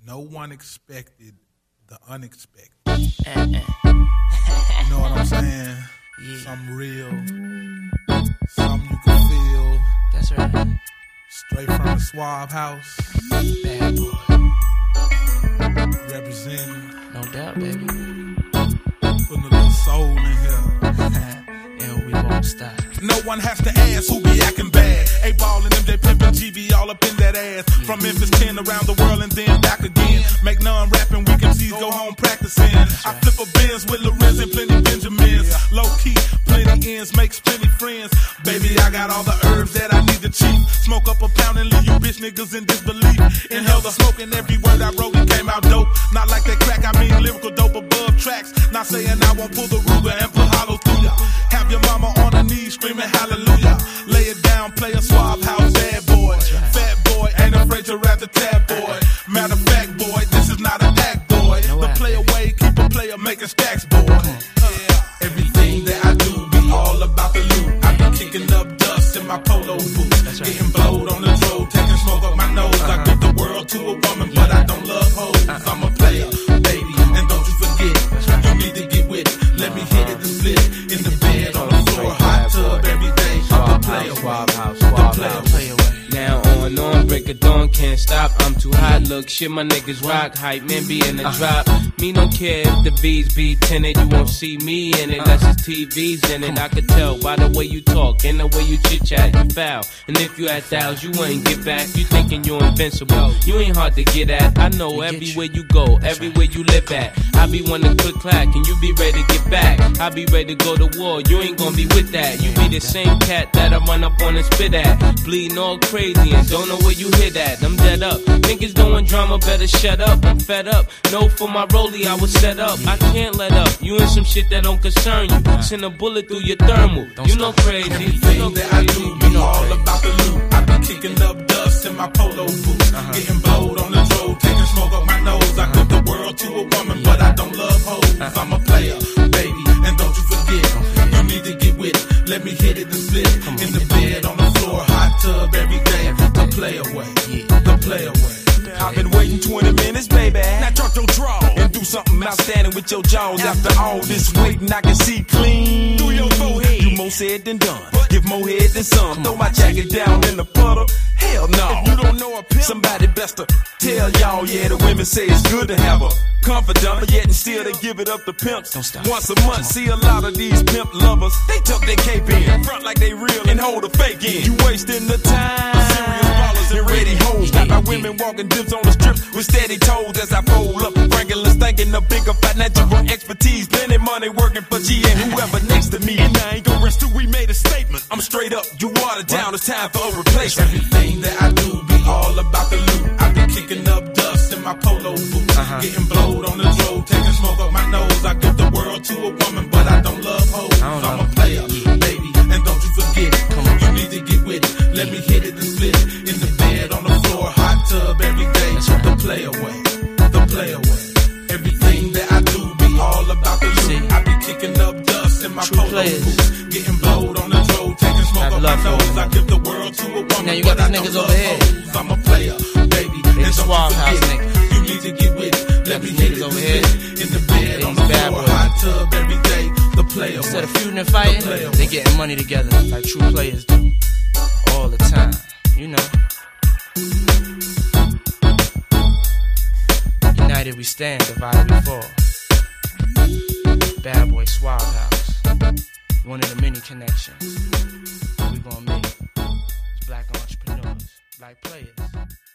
no one expected the unexpected. You know what I'm saying? Yeah. Something real, something you can feel. That's right. Straight from the Swab House. Bad boy. Representing. No doubt, baby. Putting a little soul in here. And we won't stop. No one has to ask who be acting bad. A-Ball and MJ Pimpin' GB all up in that ass. From Memphis 10 around the world and then back again. Make non-rapping, weak MCs go home practicing. I flip a Benz with Lorenz and plenty Benjamins. Low key, plenty ends, makes plenty friends. Baby, I got all the herbs that I need to cheat. Smoke up a pound and leave you bitch niggas in disbelief. Inhale the smoke and every word I wrote, it came out dope. Not like that crack, I mean lyrical dope above tracks. Not saying I won't pull the Ruger and put hollow through ya. Have your mama on her knees screaming hallelujah. Lay it down, play a Swab House bad boy. Fat boy, ain't afraid to rap the tab boy. Matter of fact, boy, this is not an act, boy. The play away, keep a player making stacks, boy. Everything that I do be all about the loot. I be kicking up dust in my polo boots. Getting blowed on the road, taking smoke up my nose. I give the world to a woman, but I don't love hoes. I'm a player, baby, and don't you forget, you need to get with it. Let me hit it and split it. In the bed, on the floor, hot tub every day. The player, Swab House, Swab House. Now on, break of dawn, can't stop. I'm too hot, look, shit, my niggas rock. Hype, man, be in the drop. Me don't care if the beats be tinted. You won't see me in it, that's just TV's in it. I could tell by the way you talk and the way you chit-chat, you foul. And if you at thous, you ain't get back. You thinking you're invincible, you ain't hard to get at. I know everywhere you go, everywhere you live at. I be one to click clack and you be ready to get back. I be ready to go to war, you ain't gonna be with that. You be the same cat that I run up on and spit at. Bleeding all crazy and don't know where you hit at. I'm dead up, niggas doing drama, better shut up. I'm fed up, no for my rollie I was set up. I can't let up, you in some shit that don't concern you. Send a bullet through your thermal, you know crazy. Everything that I do be all about the loot. I be kicking up dust in my polo boots. Getting blowed on the road, taking smoke up my nose. I give the world to a woman, but I don't love hoes. I'm a player, baby, and don't you forget, you need to get with it. Let me hit it and split it. In the bed, on the floor, hot tub every day. The play away, the play away. I've been waiting 20 minutes, baby. Now drop your draw and do something outstanding with your jaws. After all this waiting, I can see clean through your forehead. You more said than done. Give more head than some. Throw my jacket down in the puddle. Hell no. If you don't know a pimp, somebody best to tell y'all. Yeah, the women say it's good to have a confidant, but yet and still they give it up to pimps. Don't stop. Once a month, see a lot of these pimp lovers. They tuck their cape in, front like they real and hold a fake in. You wasting the time. Serious ballers and ready hoes. Got my women walking dips on the strip with steady toes as I fold up. Franklin thinking the bigger financial expertise. Plenty money working for G and whoever next to me. And I ain't gonna rest till we made a statement. I'm straight up, you watered down, it's time for a replacement. Everything that I do be all about the loot. I be kicking up dust in my polo boots. Getting blowed on the road, taking smoke up my nose. I give the world to a woman, but I don't love hoes. I'm a player, baby, and don't you forget it. You need to get with it. Let me hit it and split it. In the bed, on the floor, hot tub every day. The play away, the play away. Everything that I do be all about the loot. I be kicking up dust in my polo boots. Getting blowed on the road, taking smoke up my nose. I give the world to a woman, Now you got but I these don't niggas love over here. hoes. I'm a player, baby, and don't Swab you House forget it. You need to get with it. Let me hit it over and here. split it. In the bed, on the These bad floor, boys. hot tub every day. The play away. Instead of feuding and fighting, they getting money together like true players do. All the time, you know. United we stand, divided we fall. Bad boy Swab House, one of the many connections we gonna make. It's black entrepreneurs, black players.